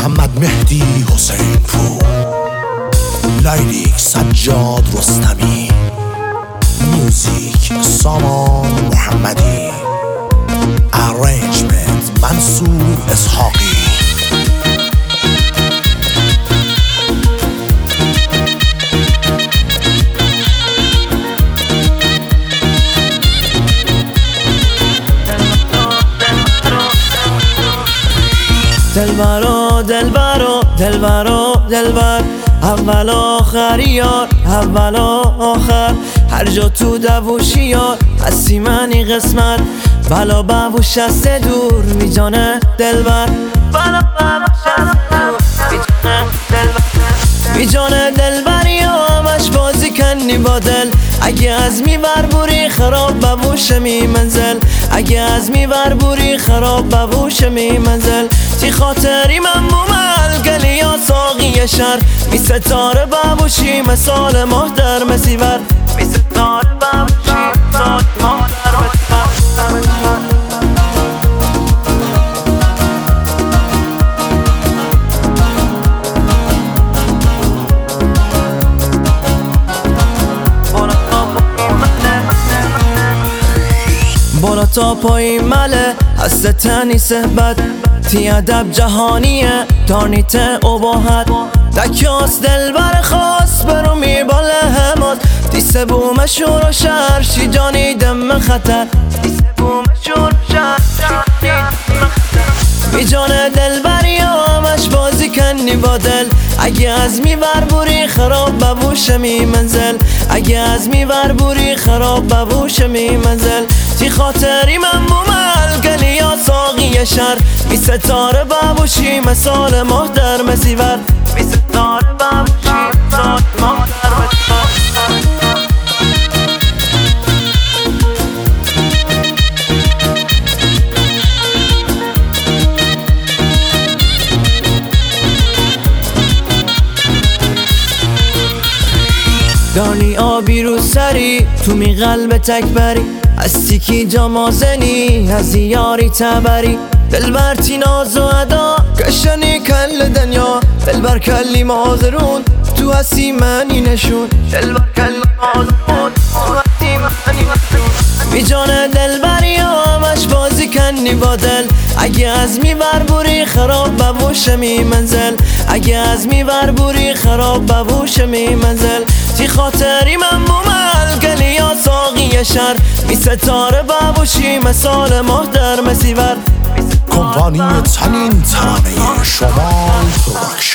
محمد مهدی حسین پور، لیلیک سجاد رستمی، میوزیک سامان محمدی، ارنجمنت منصور اسحاقی. دلبرو دلبرو دلبرو دلبر، اول آخر یار اول آخر، هر جا تو دووشی یار هستی منی قسمت، بلا ببوش از دور میجانه دلبر، بلا ببوش از دور میجانه دلبر، میجانه دلبری همش بازی کنی با دل، اگه از میبر بوری خراب ببوش می منزل، اگه از میبر بوری خراب ببوش می منزل، تی خاطری من بومل گلی یا ساقی شر، می ستاره ببوشی مثال ماه در مسیور، می ستاره ببوشی مثال ماه در مسیور. بالا تا پای مله هست تنی صحبت، تی ادب جهانیه دانیت اباحت، دکیاس دلبر خاص برو میباله همات، تی سبوم شور و شهر شی جانی دم خطر، تی سبوم شور و شهر جانی دم خطر، میجانه دلبری همش بازی کنی با دل، اگه از میبر بوری خراب ببوش می منزل، اگه از میبر بوری خراب ببوش می منزل، تی خاطری من بومل گلی یا ساقی شر، می ستاره ببوشی مثال ماه در مسیور، می ستاره ببوشی مثال ماه در مسیور. دانی آبی رو سری تو می قلب تکبری، هستی کی جا مازنی از یاری تبری، دلبر تی ناز و ادا کشنی کل دنیا، دلبر کلی مازرون تو هستی منی نشون، دلبر کلی مازرون تو هستی منی نشون، میجانه دلبری همش بازی کنی با دل، اگه از میبر بوری خراب ببوش می منزل، اگه از میبر بوری خراب ببوش می منزل، تی خاطری من بومل گلی یا ساقی شر، می ستاره ببوشی مثال ماه در مسیور. کمپانی تنین ترانه شمال پروداکشن.